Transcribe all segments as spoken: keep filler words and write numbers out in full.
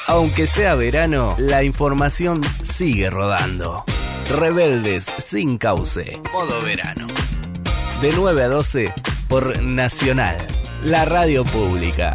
Aunque sea verano, la información sigue rodando. Rebeldes sin cauce. Modo verano. De nueve a doce por Nacional, la radio pública.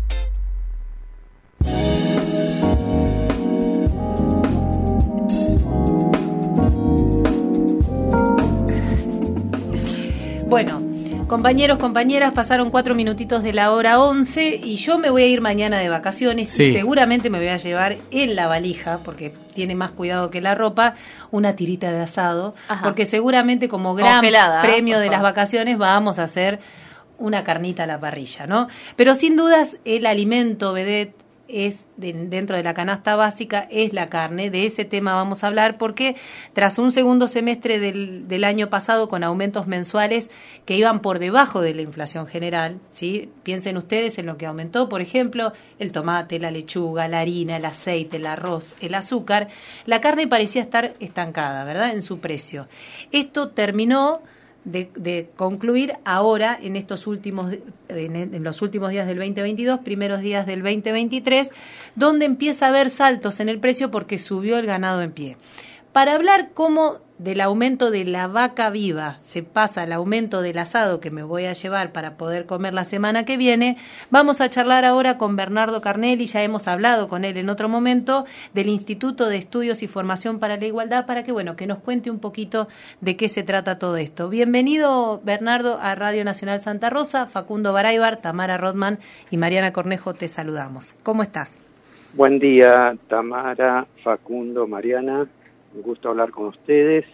Bueno, compañeros, compañeras, pasaron cuatro minutitos de la hora once y yo me voy a ir mañana de vacaciones sí. Y seguramente me voy a llevar en la valija, porque tiene más cuidado que la ropa, una tirita de asado, Ajá. porque seguramente como gran Congelada, premio de las vacaciones vamos a hacer una carnita a la parrilla, ¿no? Pero sin dudas el alimento vedette es de, dentro de la canasta básica es la carne. De ese tema vamos a hablar porque tras un segundo semestre del, del año pasado con aumentos mensuales que iban por debajo de la inflación general, ¿sí? Piensen ustedes en lo que aumentó, por ejemplo, el tomate, la lechuga, la harina, el aceite, el arroz, el azúcar. La carne parecía estar estancada, ¿verdad?, en su precio. Esto terminó De, de concluir ahora en estos últimos en, en los últimos días del veinte veintidós, primeros días del veinte veintitrés, donde empieza a haber saltos en el precio porque subió el ganado en pie. Para hablar cómo del aumento de la vaca viva se pasa al aumento del asado que me voy a llevar para poder comer la semana que viene, vamos a charlar ahora con Bernardo Carnelli. Ya hemos hablado con él en otro momento del Instituto de Estudios y Formación para la Igualdad, para que bueno que nos cuente un poquito de qué se trata todo esto. Bienvenido, Bernardo, a Radio Nacional Santa Rosa. Facundo Baraybar, Tamara Rodman y Mariana Cornejo te saludamos. ¿Cómo estás? Buen día, Tamara, Facundo, Mariana. Un gusto hablar con ustedes.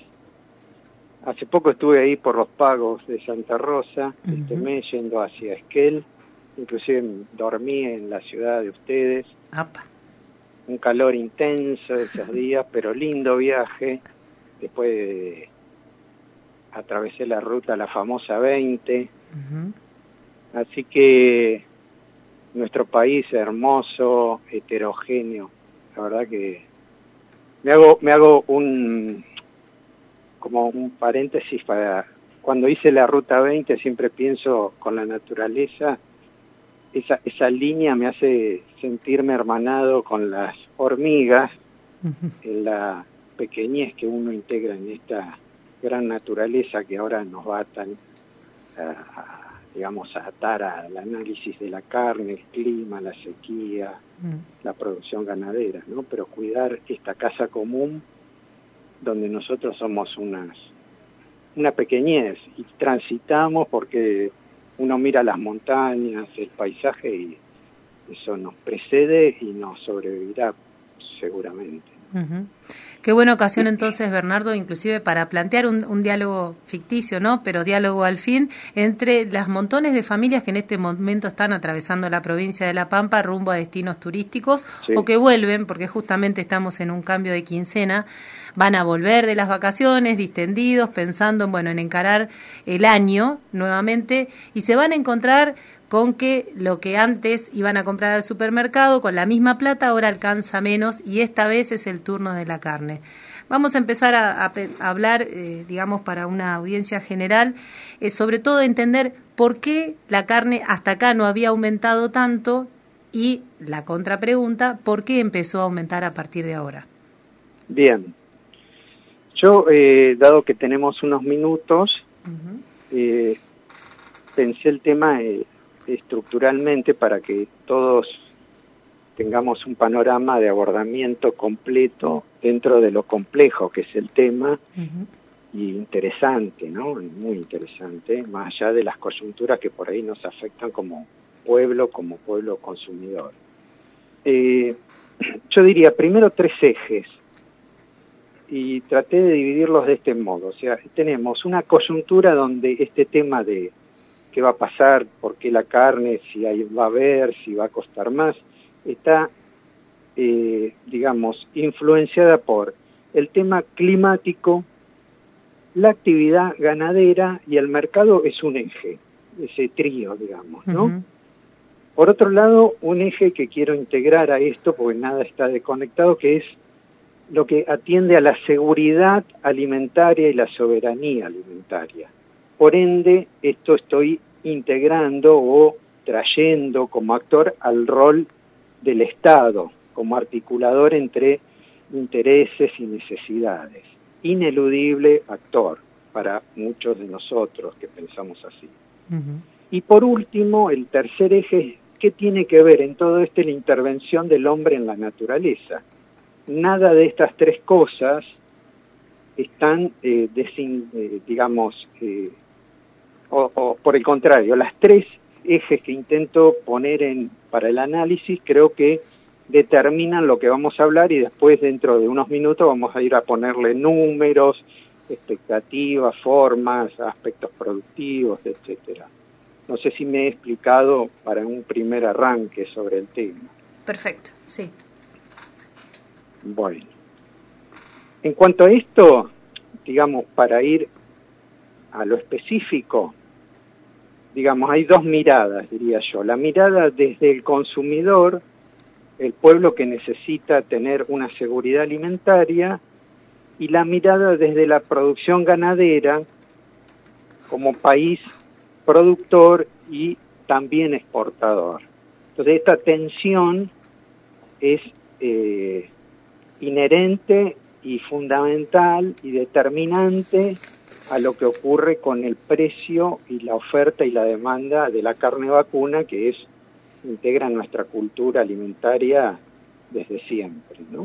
Hace poco estuve ahí por los pagos de Santa Rosa, uh-huh. este mes yendo hacia Esquel, inclusive dormí en la ciudad de ustedes. Apa. Un calor intenso esos días, pero lindo viaje. Después de, atravesé la ruta, la famosa veinte. Uh-huh. Así que nuestro país es hermoso, heterogéneo. La verdad que Me hago, me hago un, como un paréntesis para, cuando hice la ruta veinte siempre pienso con la naturaleza, esa, esa línea me hace sentirme hermanado con las hormigas, uh-huh. en la pequeñez que uno integra en esta gran naturaleza que ahora nos va tan, a, a, digamos, a atar al análisis de la carne, el clima, la sequía, mm. la producción ganadera, ¿no? Pero cuidar esta casa común donde nosotros somos unas una pequeñez y transitamos porque uno mira las montañas, el paisaje y eso nos precede y nos sobrevivirá seguramente. Uh-huh. Qué buena ocasión entonces, Bernardo, inclusive para plantear un, un diálogo ficticio, ¿no? Pero diálogo al fin, entre las montones de familias que en este momento están atravesando la provincia de La Pampa rumbo a destinos turísticos, sí. o que vuelven, porque justamente estamos en un cambio de quincena, van a volver de las vacaciones distendidos, pensando en, bueno, en encarar el año nuevamente, y se van a encontrar con que lo que antes iban a comprar al supermercado con la misma plata ahora alcanza menos y esta vez es el turno de la carne. Vamos a empezar a, a, a hablar, eh, digamos, para una audiencia general, eh, sobre todo entender por qué la carne hasta acá no había aumentado tanto y la contrapregunta, ¿por qué empezó a aumentar a partir de ahora? Bien. Yo, eh, dado que tenemos unos minutos, uh-huh. eh, pensé el tema eh, estructuralmente para que todos tengamos un panorama de abordamiento completo dentro de lo complejo que es el tema, uh-huh. y interesante, ¿no? Muy interesante, más allá de las coyunturas que por ahí nos afectan como pueblo, como pueblo consumidor. Eh, yo diría primero tres ejes y traté de dividirlos de este modo. O sea, tenemos una coyuntura donde este tema de qué va a pasar, por qué la carne, si hay, va a haber, si va a costar más, está, eh, digamos, influenciada por el tema climático, la actividad ganadera y el mercado es un eje, ese trío, digamos, ¿no? Uh-huh. Por otro lado, un eje que quiero integrar a esto, porque nada está desconectado, que es lo que atiende a la seguridad alimentaria y la soberanía alimentaria. Por ende, esto estoy integrando o trayendo como actor al rol del Estado, como articulador entre intereses y necesidades. Ineludible actor para muchos de nosotros que pensamos así. Uh-huh. Y por último, el tercer eje, ¿qué tiene que ver en todo esto la intervención del hombre en la naturaleza? Nada de estas tres cosas están, eh, desin, eh, digamos, eh, o, o por el contrario, las tres ejes que intento poner en para el análisis creo que determinan lo que vamos a hablar, y después dentro de unos minutos vamos a ir a ponerle números, expectativas, formas, aspectos productivos, etcétera. No sé si me he explicado para un primer arranque sobre el tema. Perfecto, sí. Bueno, en cuanto a esto, digamos, para ir a lo específico, digamos, hay dos miradas, diría yo. La mirada desde el consumidor, el pueblo que necesita tener una seguridad alimentaria, y la mirada desde la producción ganadera como país productor y también exportador. Entonces esta tensión es eh, inherente y fundamental y determinante a lo que ocurre con el precio y la oferta y la demanda de la carne vacuna, que es integra nuestra cultura alimentaria desde siempre, ¿no?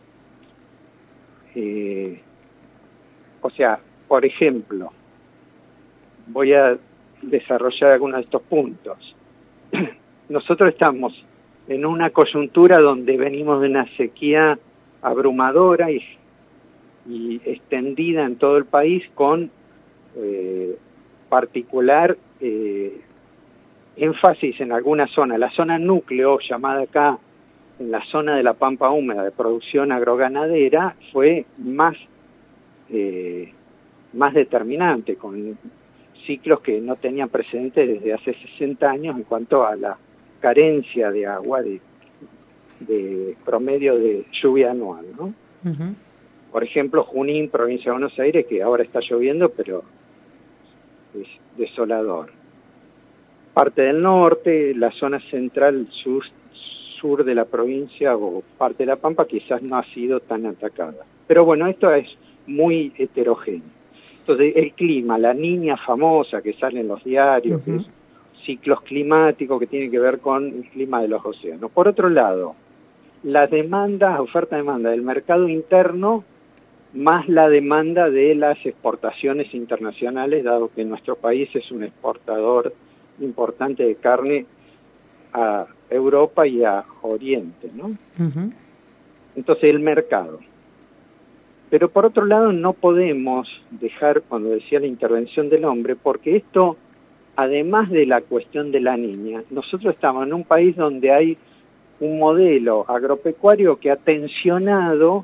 Eh, o sea, por ejemplo, voy a desarrollar algunos de estos puntos. Nosotros estamos en una coyuntura donde venimos de una sequía abrumadora y, y extendida en todo el país, con eh, particular eh, énfasis en alguna zona. La zona núcleo, llamada acá en la zona de la pampa húmeda de producción agroganadera, fue más, eh, más determinante, con ciclos que no tenían precedentes desde hace sesenta años en cuanto a la carencia de agua, de, de promedio de lluvia anual, ¿no? Uh-huh. Por ejemplo, Junín, provincia de Buenos Aires, que ahora está lloviendo, pero es desolador. Parte del norte, la zona central sur, sur de la provincia o parte de la Pampa quizás no ha sido tan atacada. Pero bueno, esto es muy heterogéneo. Entonces, el clima, la niña famosa que sale en los diarios, uh-huh. que es ciclos climáticos que tienen que ver con el clima de los océanos. Por otro lado, las demandas, oferta-demanda del mercado interno, más la demanda de las exportaciones internacionales, dado que nuestro país es un exportador importante de carne a Europa y a Oriente, ¿no? Uh-huh. Entonces, el mercado. Pero por otro lado, no podemos dejar, cuando decía la intervención del hombre, porque esto, además de la cuestión de la niña, nosotros estamos en un país donde hay un modelo agropecuario que ha tensionado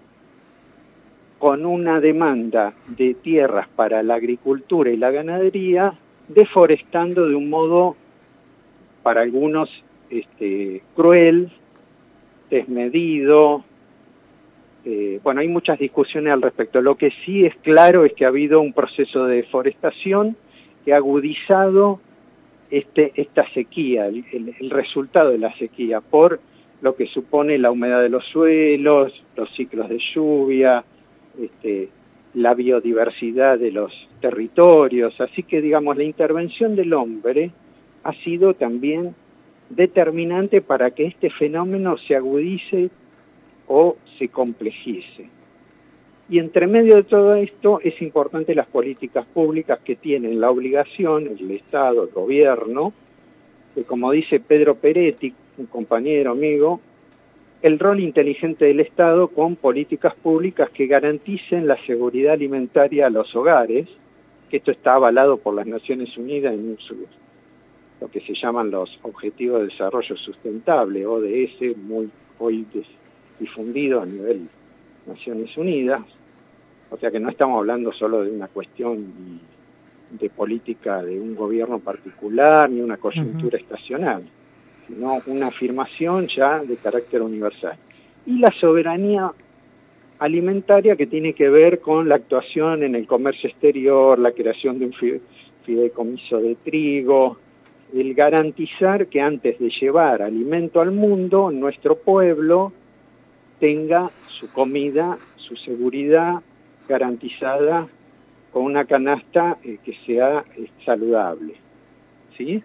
con una demanda de tierras para la agricultura y la ganadería, deforestando de un modo, para algunos, este, cruel, desmedido. Eh, bueno, hay muchas discusiones al respecto. Lo que sí es claro es que ha habido un proceso de deforestación que ha agudizado este, esta sequía, el, el, el resultado de la sequía, por lo que supone la humedad de los suelos, los ciclos de lluvia, este, la biodiversidad de los territorios. Así que, digamos, la intervención del hombre ha sido también determinante para que este fenómeno se agudice o se complejice. Y entre medio de todo esto es importante las políticas públicas que tienen la obligación, el Estado, el gobierno, que, como dice Pedro Peretti, un compañero amigo, el rol inteligente del Estado con políticas públicas que garanticen la seguridad alimentaria a los hogares, que esto está avalado por las Naciones Unidas en su, lo que se llaman los Objetivos de Desarrollo Sustentable, O D S, muy hoy difundido a nivel Naciones Unidas. O sea que no estamos hablando solo de una cuestión de política de un gobierno particular ni una coyuntura uh-huh. estacional, sino una afirmación ya de carácter universal. Y la soberanía alimentaria, que tiene que ver con la actuación en el comercio exterior, la creación de un fideicomiso de trigo, el garantizar que antes de llevar alimento al mundo, nuestro pueblo tenga su comida, su seguridad garantizada con una canasta eh, que sea eh, saludable. ¿Sí?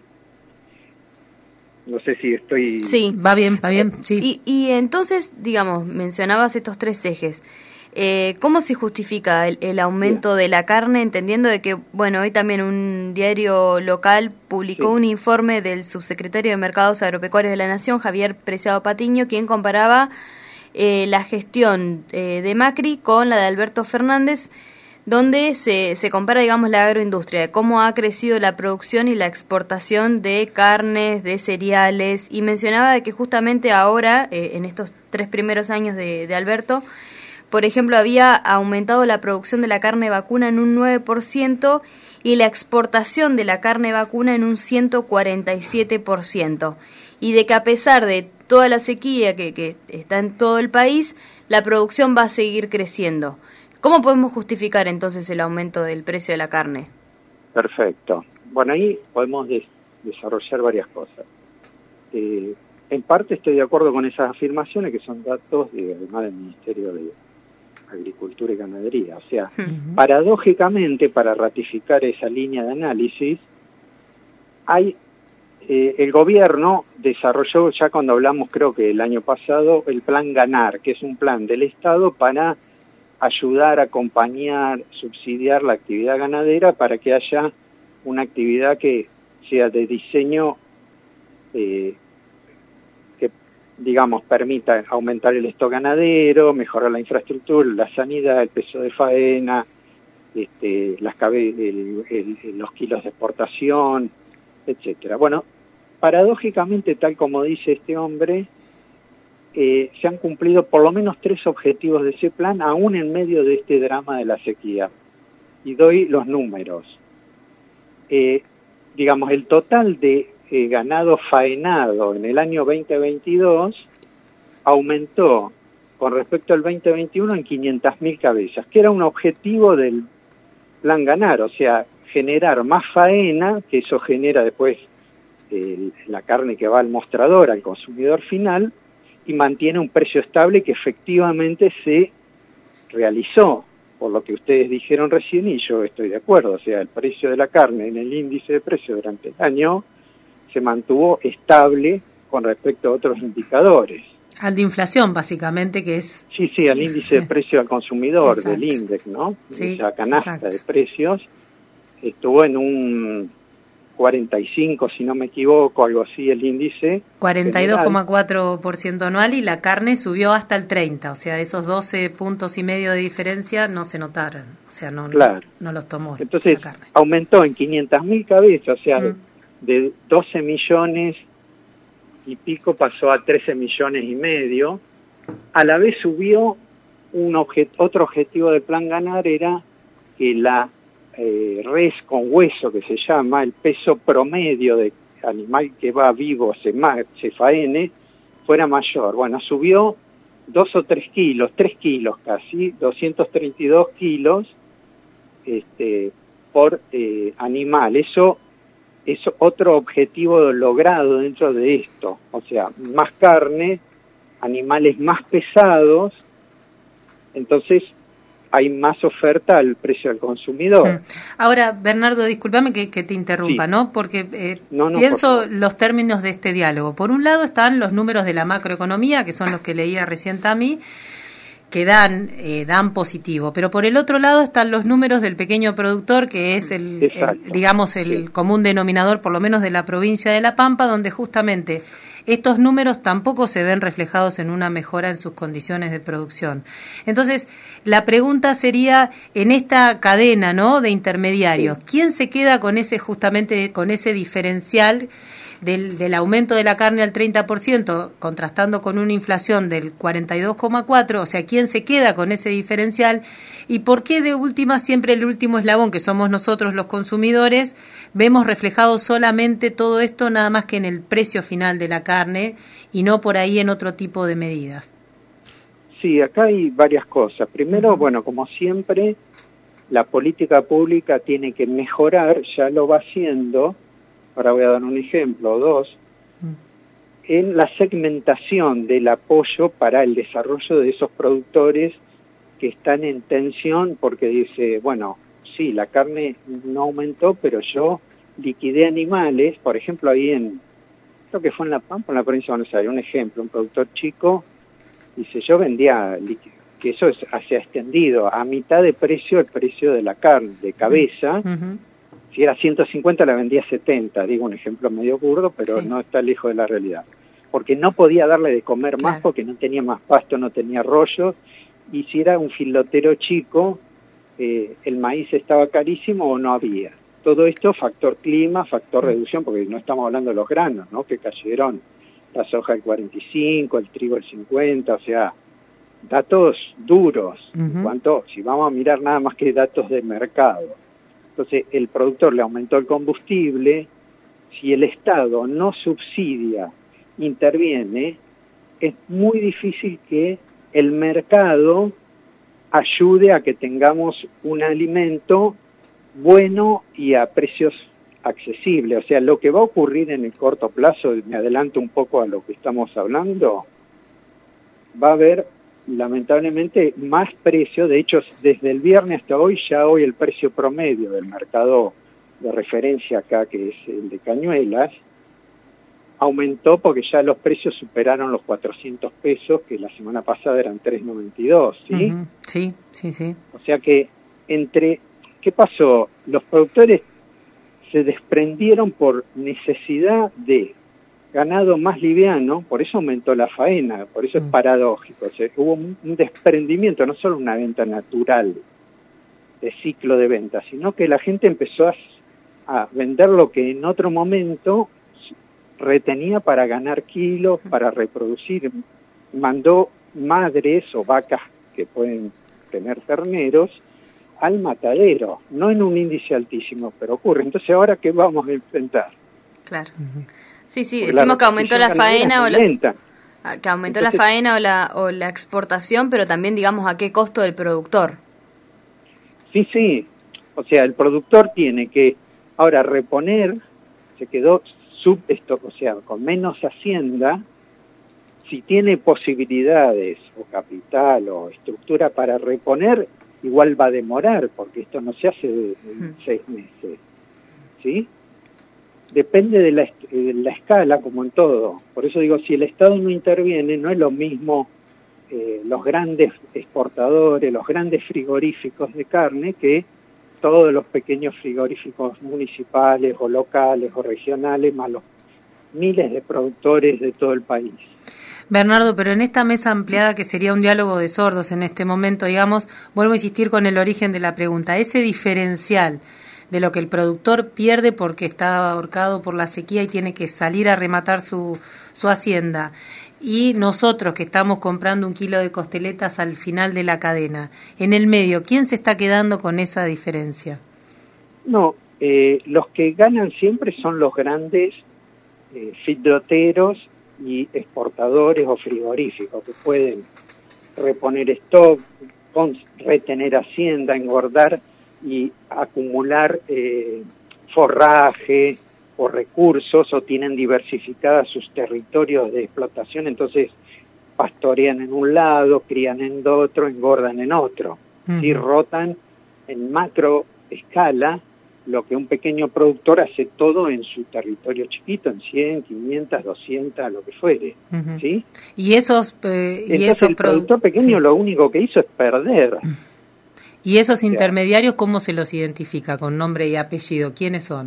No sé si estoy... Sí, va bien, va bien, sí. Y, y entonces, digamos, mencionabas estos tres ejes. Eh, ¿Cómo se justifica el, el aumento Bien. de la carne, entendiendo de que, bueno, hoy también un diario local publicó sí. un informe del subsecretario de Mercados Agropecuarios de la Nación, Javier Preciado Patiño, quien comparaba eh, la gestión eh, de Macri con la de Alberto Fernández, donde se, se compara, digamos, la agroindustria, de cómo ha crecido la producción y la exportación de carnes, de cereales, y mencionaba de que justamente ahora, eh, en estos tres primeros años de, de Alberto, por ejemplo, había aumentado la producción de la carne vacuna en un nueve por ciento y la exportación de la carne vacuna en un ciento cuarenta y siete por ciento. Y de que a pesar de toda la sequía que, que está en todo el país, la producción va a seguir creciendo. ¿Cómo podemos justificar entonces el aumento del precio de la carne? Perfecto. Bueno, ahí podemos des- desarrollar varias cosas. Eh, en parte estoy de acuerdo con esas afirmaciones, que son datos de, además del Ministerio de Agricultura y Ganadería. O sea, uh-huh. paradójicamente, para ratificar esa línea de análisis, hay eh, el gobierno desarrolló, ya cuando hablamos creo que el año pasado, el Plan Ganar, que es un plan del Estado para ayudar, acompañar, subsidiar la actividad ganadera para que haya una actividad que sea de diseño eh, digamos, permita aumentar el stock ganadero, mejorar la infraestructura, la sanidad, el peso de faena, este, las cabe- el, el, el, los kilos de exportación, etcétera. Bueno, paradójicamente, tal como dice este hombre, eh, se han cumplido por lo menos tres objetivos de ese plan, aún en medio de este drama de la sequía. Y doy los números. Eh, digamos, el total de Eh, ganado faenado en el año veinte veintidós aumentó con respecto al veinte veintiuno en quinientas mil cabezas, que era un objetivo del Plan Ganar, o sea, generar más faena, que eso genera después eh, la carne que va al mostrador, al consumidor final, y mantiene un precio estable que efectivamente se realizó, por lo que ustedes dijeron recién, y yo estoy de acuerdo, o sea, el precio de la carne en el índice de precio durante el año se mantuvo estable con respecto a otros indicadores. Al de inflación, básicamente, que es... Sí, sí, al índice sí. de precio al consumidor, exacto. del índice, ¿no? Sí, esa canasta exacto. de precios estuvo en un cuarenta y cinco, si no me equivoco, algo así el índice. cuarenta y dos coma cuatro por ciento anual, y la carne subió hasta el treinta, o sea, esos doce puntos y medio de diferencia no se notaron, o sea, no, claro. no, no los tomó. Entonces, la carne. Aumentó en quinientas mil cabezas, o sea... Mm. de doce millones y pico pasó a trece millones y medio. A la vez subió un objet- otro objetivo del Plan Ganar, era que la eh, res con hueso, que se llama, el peso promedio de animal que va vivo, se, ma- se faene, fuera mayor. Bueno, subió dos o tres kilos, tres kilos casi, doscientos treinta y dos kilos este, por eh, animal. Eso es otro objetivo logrado dentro de esto, o sea, más carne, animales más pesados, entonces hay más oferta al precio al consumidor. Ahora, Bernardo, discúlpame que, que te interrumpa, sí. ¿no? Porque eh, no, no, pienso por los términos de este diálogo. Por un lado están los números de la macroeconomía, que son los que leía recién Tami, que dan eh, dan positivo, pero por el otro lado están los números del pequeño productor, que es el, el digamos el sí. común denominador, por lo menos de la provincia de La Pampa, donde justamente estos números tampoco se ven reflejados en una mejora en sus condiciones de producción. Entonces, la pregunta sería, en esta cadena, ¿no?, de intermediarios, sí. ¿quién se queda con ese justamente con ese diferencial Del, del aumento de la carne al treinta por ciento, contrastando con una inflación del cuarenta y dos coma cuatro por ciento, o sea, ¿quién se queda con ese diferencial? ¿Y por qué de última siempre el último eslabón, que somos nosotros los consumidores, vemos reflejado solamente todo esto nada más que en el precio final de la carne y no por ahí en otro tipo de medidas? Sí, acá hay varias cosas. Primero, bueno, como siempre, la política pública tiene que mejorar, ya lo va haciendo, ahora voy a dar un ejemplo o dos, en la segmentación del apoyo para el desarrollo de esos productores que están en tensión porque dice, bueno, sí, la carne no aumentó, pero yo liquidé animales, por ejemplo, ahí en, creo que fue en La Pampa, en la provincia de Buenos Aires, un ejemplo, un productor chico, dice, yo vendía, que eso es, se ha extendido, a mitad de precio el precio de la carne, de cabeza, uh-huh. Si era ciento cincuenta la vendía setenta, digo un ejemplo medio burdo, pero sí. No está lejos de la realidad. Porque no podía darle de comer más, claro. Porque no tenía más pasto, no tenía rollos, y si era un filotero chico, eh, el maíz estaba carísimo o no había. Todo esto, factor clima, factor reducción, porque no estamos hablando de los granos, ¿no? Que cayeron la soja el cuarenta y cinco, el trigo el cincuenta, o sea, datos duros. Uh-huh. En cuanto, si vamos a mirar nada más que datos de mercado. Entonces, el productor le aumentó el combustible, si el Estado no subsidia, interviene, es muy difícil que el mercado ayude a que tengamos un alimento bueno y a precios accesibles. O sea, lo que va a ocurrir en el corto plazo, me adelanto un poco a lo que estamos hablando, va a haber lamentablemente más precio. De hecho, desde el viernes hasta hoy, ya hoy el precio promedio del mercado de referencia acá, que es el de Cañuelas, aumentó porque ya los precios superaron los cuatrocientos pesos, que la semana pasada eran tres noventa y dos, ¿sí? Uh-huh. Sí, sí, sí. O sea que entre... ¿Qué pasó? Los productores se desprendieron por necesidad de ganado más liviano, por eso aumentó la faena, por eso uh-huh. es paradójico. O sea, hubo un desprendimiento, no solo una venta natural de ciclo de venta, sino que la gente empezó a, a vender lo que en otro momento retenía para ganar kilos, para reproducir. Mandó madres o vacas que pueden tener terneros al matadero, no en un índice altísimo, pero ocurre. Entonces, ¿ahora qué vamos a enfrentar? Claro. Sí, sí, Porque decimos que aumentó la faena o la, que aumentó Entonces, la faena o la o la exportación, pero también, digamos, ¿a qué costo del productor? Sí, sí. O sea, el productor tiene que ahora reponer, se quedó sub esto, o sea, con menos hacienda. Si tiene posibilidades o capital o estructura para reponer, igual va a demorar, porque esto no se hace en hmm. seis meses, ¿sí? Depende de la, de la escala, como en todo. Por eso digo, si el Estado no interviene, no es lo mismo eh, los grandes exportadores, los grandes frigoríficos de carne, que todos los pequeños frigoríficos municipales o locales o regionales, más los miles de productores de todo el país. Bernardo, pero en esta mesa ampliada, que sería un diálogo de sordos en este momento, digamos, vuelvo a insistir con el origen de la pregunta, ese diferencial de lo que el productor pierde porque está ahorcado por la sequía y tiene que salir a rematar su, su hacienda, y nosotros que estamos comprando un kilo de costeletas al final de la cadena, en el medio, ¿quién se está quedando con esa diferencia? No, eh, los que ganan siempre son los grandes eh, feedloteros y exportadores o frigoríficos que pueden reponer stock, con, retener hacienda, engordar y acumular eh, forraje o recursos, o tienen diversificadas sus territorios de explotación, entonces pastorean en un lado, crían en otro, engordan en otro, uh-huh. y rotan en macro escala lo que un pequeño productor hace todo en su territorio chiquito, en cien, quinientas, doscientas, lo que fuere, uh-huh. ¿sí? Y esos... Eh, y Entonces esos el productor produ- pequeño sí. lo único que hizo es perder. ¿Y esos o sea, intermediarios cómo se los identifica? ¿Con nombre y apellido? ¿Quiénes son?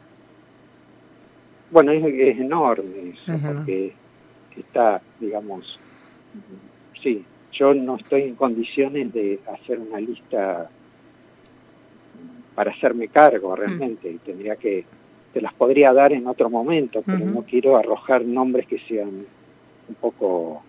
Bueno, es, es enorme eso, uh-huh. porque está, digamos... Sí, yo no estoy en condiciones de hacer una lista... para hacerme cargo realmente, mm. y tendría que, te las podría dar en otro momento, pero uh-huh. no quiero arrojar nombres que sean un poco...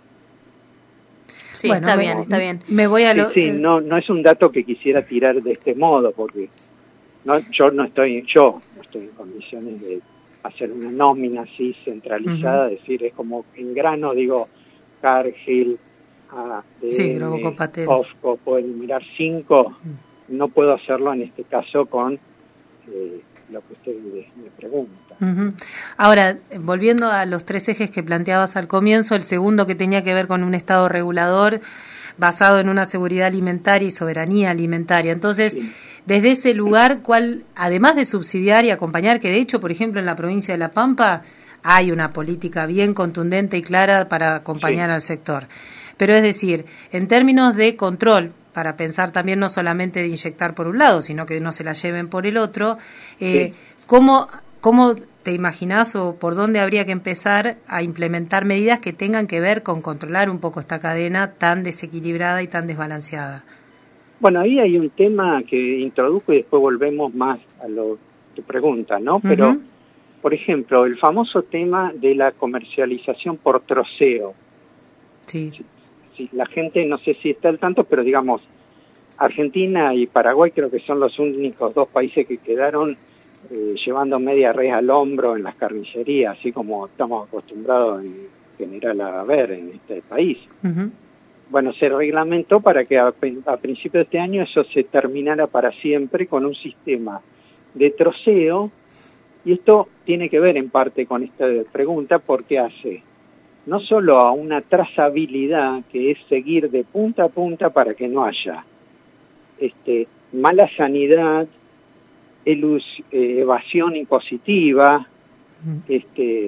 Sí, bueno, está me, bien, está bien. Me voy a lo... Sí, sí, no, no es un dato que quisiera tirar de este modo, porque no, yo no estoy, yo no estoy en condiciones de hacer una nómina así centralizada, uh-huh. decir, es como en grano, digo, Cargill, A D M, sí, Ofco, pueden mirar cinco... Uh-huh. No puedo hacerlo en este caso con eh, lo que usted me, me pregunta. Uh-huh. Ahora, volviendo a los tres ejes que planteabas al comienzo, el segundo que tenía que ver con un Estado regulador basado en una seguridad alimentaria y soberanía alimentaria. Entonces, sí. Desde ese lugar, ¿cuál, además de subsidiar y acompañar, que de hecho, por ejemplo, en la provincia de La Pampa hay una política bien contundente y clara para acompañar sí. al sector? Pero es decir, en términos de control, para pensar también no solamente de inyectar por un lado, sino que no se la lleven por el otro, eh, sí. ¿cómo, ¿cómo te imaginás o por dónde habría que empezar a implementar medidas que tengan que ver con controlar un poco esta cadena tan desequilibrada y tan desbalanceada? Bueno, ahí hay un tema que introduzco y después volvemos más a lo que tu pregunta, ¿no? Pero, uh-huh. por ejemplo, el famoso tema de la comercialización por troceo. Sí. sí. Sí, la gente no sé si está al tanto, pero digamos, Argentina y Paraguay creo que son los únicos dos países que quedaron eh, llevando media res al hombro en las carnicerías, así como estamos acostumbrados en general a ver en este país. Uh-huh. Bueno, se reglamentó para que a, a principios de este año eso se terminara para siempre con un sistema de troceo, y esto tiene que ver en parte con esta pregunta porque hace no solo a una trazabilidad, que es seguir de punta a punta para que no haya este, mala sanidad, elus, eh, evasión impositiva, este,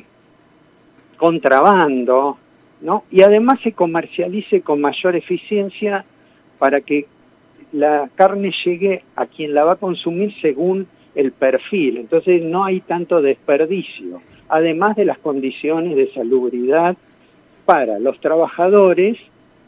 contrabando, ¿no? Y además se comercialice con mayor eficiencia para que la carne llegue a quien la va a consumir según el perfil. Entonces no hay tanto desperdicio, además de las condiciones de salubridad para los trabajadores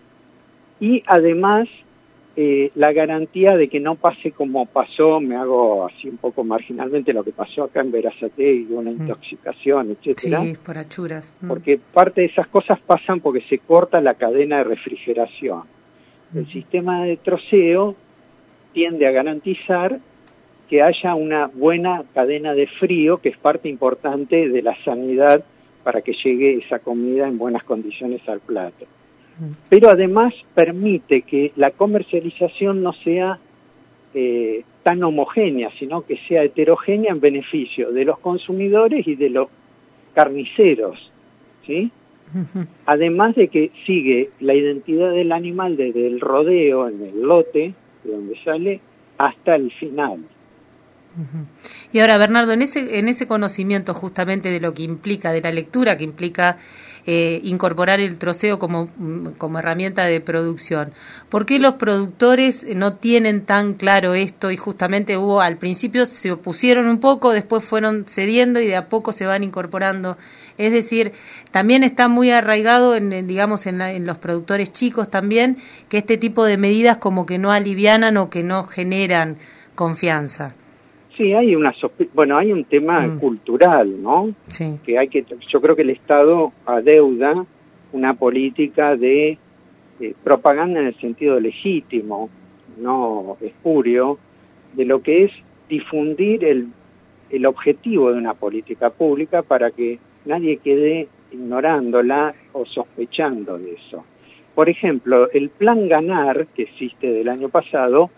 y además eh, la garantía de que no pase como pasó, me hago así un poco marginalmente, lo que pasó acá en Berazategui, una intoxicación, etcétera. Sí, por achuras. Mm. Porque parte de esas cosas pasan porque se corta la cadena de refrigeración. Mm. El sistema de troceo tiende a garantizar que haya una buena cadena de frío, que es parte importante de la sanidad para que llegue esa comida en buenas condiciones al plato. Pero además permite que la comercialización no sea eh, tan homogénea, sino que sea heterogénea en beneficio de los consumidores y de los carniceros, ¿sí? Uh-huh. Además de que sigue la identidad del animal desde el rodeo, en el lote, de donde sale, hasta el final. Uh-huh. Y ahora, Bernardo, en ese en ese conocimiento justamente de lo que implica, de la lectura que implica eh, incorporar el troceo como, como herramienta de producción, ¿por qué los productores no tienen tan claro esto? Y justamente hubo, al principio se opusieron un poco, después fueron cediendo y de a poco se van incorporando. Es decir, también está muy arraigado en, en digamos, en, la, en los productores chicos también, que este tipo de medidas como que no alivianan o que no generan confianza. Sí, hay una sospe- bueno, hay un tema mm. cultural, ¿no? Sí. Que hay que, yo creo que el Estado adeuda una política de eh, propaganda en el sentido legítimo, no espurio, de lo que es difundir el el objetivo de una política pública para que nadie quede ignorándola o sospechando de eso. Por ejemplo, el Plan Ganar, que existe del año pasado,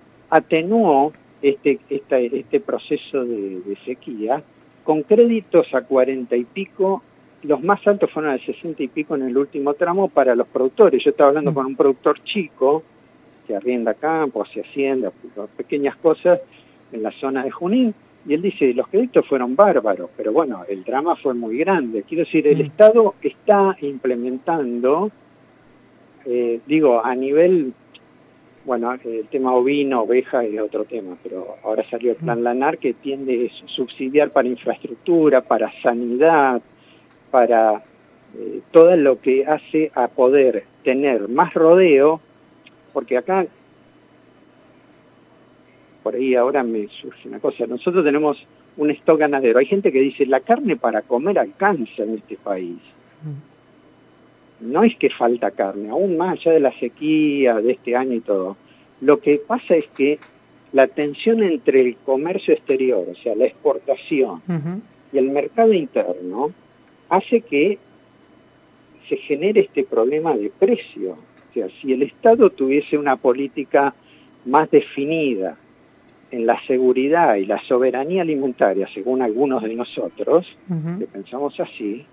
atenuó este este, este proceso de, de sequía con créditos a cuarenta y pico, los más altos fueron al sesenta y pico en el último tramo para los productores. Yo estaba hablando mm. con un productor chico que arrienda campos, se hacienda, pequeñas cosas en la zona de Junín, y él dice, los créditos fueron bárbaros, pero bueno, el drama fue muy grande. Quiero decir, el mm. Estado está implementando, eh, digo, a nivel... Bueno, el tema ovino, oveja es otro tema, pero ahora salió el Plan Lanar que tiende a subsidiar para infraestructura, para sanidad, para eh, todo lo que hace a poder tener más rodeo, porque acá, por ahí ahora me surge una cosa, nosotros tenemos un stock ganadero, hay gente que dice, la carne para comer alcanza en este país. No es que falta carne, aún más allá de la sequía de este año y todo. Lo que pasa es que la tensión entre el comercio exterior, o sea, la exportación, uh-huh. y el mercado interno, hace que se genere este problema de precio. O sea, si el Estado tuviese una política más definida en la seguridad y la soberanía alimentaria, según algunos de nosotros, uh-huh. que pensamos así,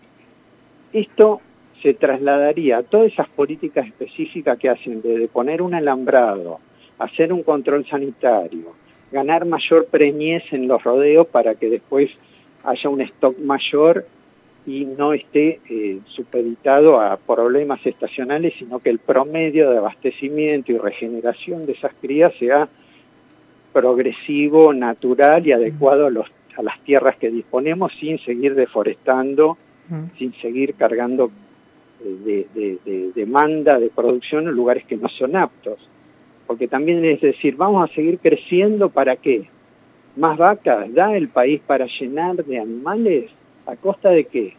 esto se trasladaría a todas esas políticas específicas que hacen desde poner un alambrado, hacer un control sanitario, ganar mayor preñez en los rodeos para que después haya un stock mayor y no esté eh, supeditado a problemas estacionales, sino que el promedio de abastecimiento y regeneración de esas crías sea progresivo, natural y adecuado a, los, a las tierras que disponemos, sin seguir deforestando, mm. sin seguir cargando de, de, de demanda de producción en lugares que no son aptos. Porque también es decir, vamos a seguir creciendo, ¿para qué? ¿Más vacas? ¿Da el país para llenar de animales? ¿A costa de qué?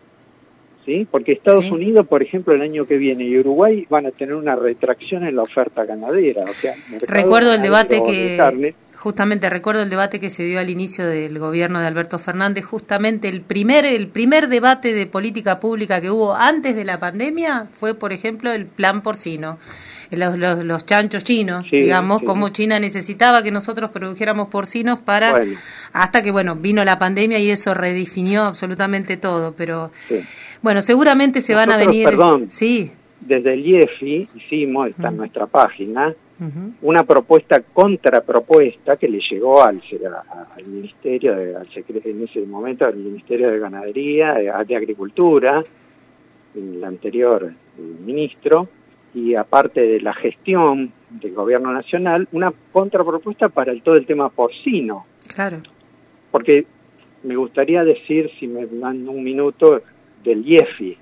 ¿Sí? Porque Estados sí. Unidos, por ejemplo, el año que viene y Uruguay van a tener una retracción en la oferta ganadera. O sea, recuerdo el debate que, de justamente recuerdo el debate que se dio al inicio del gobierno de Alberto Fernández, justamente el primer, el primer debate de política pública que hubo antes de la pandemia fue, por ejemplo, el plan porcino. Los, los, los chanchos chinos, sí, digamos, sí. Como China necesitaba que nosotros produjéramos porcinos para, bueno. hasta que, bueno, vino la pandemia y eso redefinió absolutamente todo, pero, sí. bueno, seguramente se nosotros, van a venir... Perdón, sí. desde el I E F I hicimos, está uh-huh. en nuestra página, uh-huh. una propuesta, contrapropuesta, que le llegó al, al Ministerio, de, al secreto, en ese momento, al Ministerio de Ganadería, de, de Agricultura, el anterior el ministro, y aparte de la gestión del gobierno nacional, una contrapropuesta para el, todo el tema porcino. Claro. Porque me gustaría decir, si me dan un minuto, del I E F I.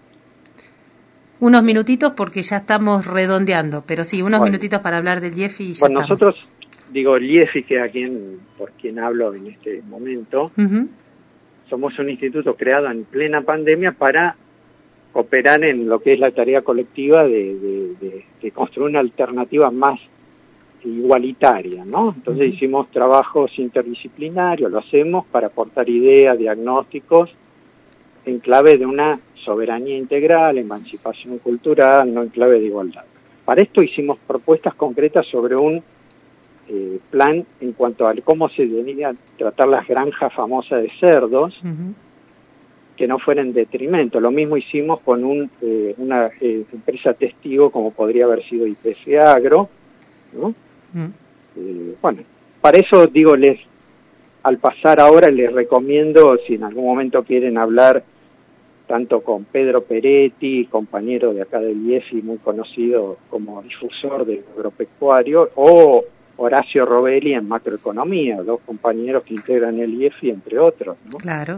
Unos minutitos porque ya estamos redondeando, pero sí, unos bueno. minutitos para hablar del I E F I y ya bueno, estamos. Nosotros, digo, el I E F I, que a quien, por quien hablo en este momento, uh-huh. somos un instituto creado en plena pandemia para operar en lo que es la tarea colectiva de, de, de, de construir una alternativa más igualitaria, ¿no? Entonces uh-huh. hicimos trabajos interdisciplinarios, lo hacemos para aportar ideas, diagnósticos, en clave de una soberanía integral, emancipación cultural, no en clave de igualdad. Para esto hicimos propuestas concretas sobre un eh, plan en cuanto a cómo se debería tratar las granjas famosas de cerdos, uh-huh. que no fuera en detrimento. Lo mismo hicimos con un, eh, una eh, empresa testigo como podría haber sido I P F Agro, ¿no? Mm. Eh, bueno, para eso digo, les al pasar ahora les recomiendo, si en algún momento quieren hablar tanto con Pedro Peretti, compañero de acá del I E F I, muy conocido como difusor del agropecuario, o Horacio Robelli en macroeconomía, dos compañeros que integran el I E F I, entre otros, ¿no? Claro.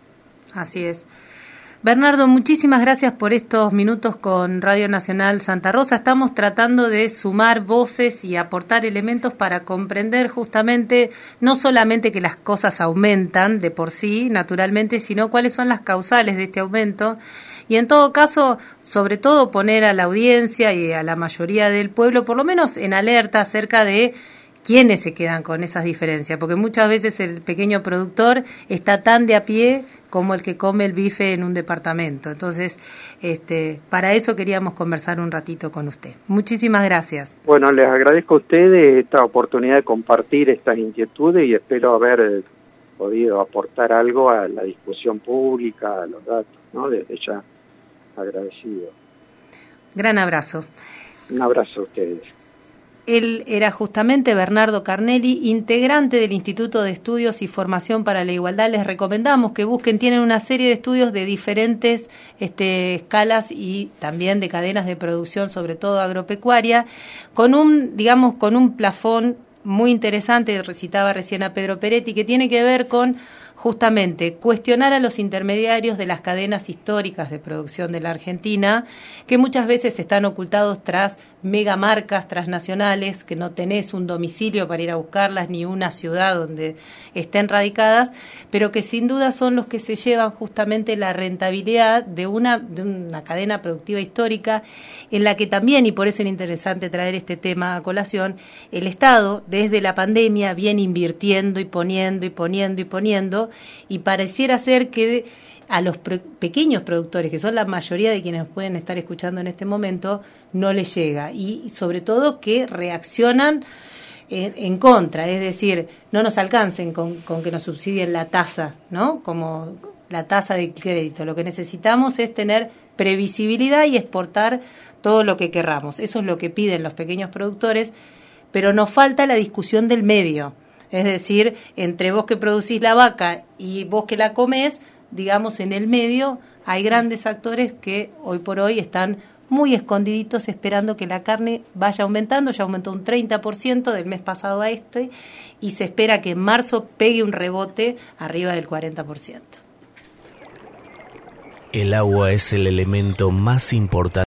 Así es. Bernardo, muchísimas gracias por estos minutos con Radio Nacional Santa Rosa. Estamos tratando de sumar voces y aportar elementos para comprender justamente no solamente que las cosas aumentan de por sí, naturalmente, sino cuáles son las causales de este aumento. Y en todo caso, sobre todo poner a la audiencia y a la mayoría del pueblo, por lo menos en alerta acerca de quiénes se quedan con esas diferencias, porque muchas veces el pequeño productor está tan de a pie como el que come el bife en un departamento. Entonces, este, para eso queríamos conversar un ratito con usted. Muchísimas gracias. Bueno, les agradezco a ustedes esta oportunidad de compartir estas inquietudes y espero haber podido aportar algo a la discusión pública, a los datos, ¿no? Desde ya agradecido. Gran abrazo. Un abrazo a ustedes. Él era justamente Bernardo Carnelli, integrante del Instituto de Estudios y Formación para la Igualdad. Les recomendamos que busquen, tienen una serie de estudios de diferentes este, escalas y también de cadenas de producción, sobre todo agropecuaria, con un, digamos, con un plafón muy interesante, recitaba recién a Pedro Peretti, que tiene que ver con justamente cuestionar a los intermediarios de las cadenas históricas de producción de la Argentina, que muchas veces están ocultados tras megamarcas transnacionales, que no tenés un domicilio para ir a buscarlas, ni una ciudad donde estén radicadas, pero que sin duda son los que se llevan justamente la rentabilidad de una, de una cadena productiva histórica, en la que también, y por eso es interesante traer este tema a colación, el Estado desde la pandemia viene invirtiendo y poniendo y poniendo y poniendo, y pareciera ser que a los pro- pequeños productores, que son la mayoría de quienes pueden estar escuchando en este momento, no les llega. Y sobre todo que reaccionan en, en contra, es decir, no nos alcancen con, con que nos subsidien la tasa, ¿no? Como la tasa de crédito. Lo que necesitamos es tener previsibilidad y exportar todo lo que querramos. Eso es lo que piden los pequeños productores, pero nos falta la discusión del medio. Es decir, entre vos que producís la vaca y vos que la comés, digamos, en el medio hay grandes actores que hoy por hoy están muy escondiditos esperando que la carne vaya aumentando. Ya aumentó un treinta por ciento del mes pasado a este y se espera que en marzo pegue un rebote arriba del cuarenta por ciento. El agua es el elemento más importante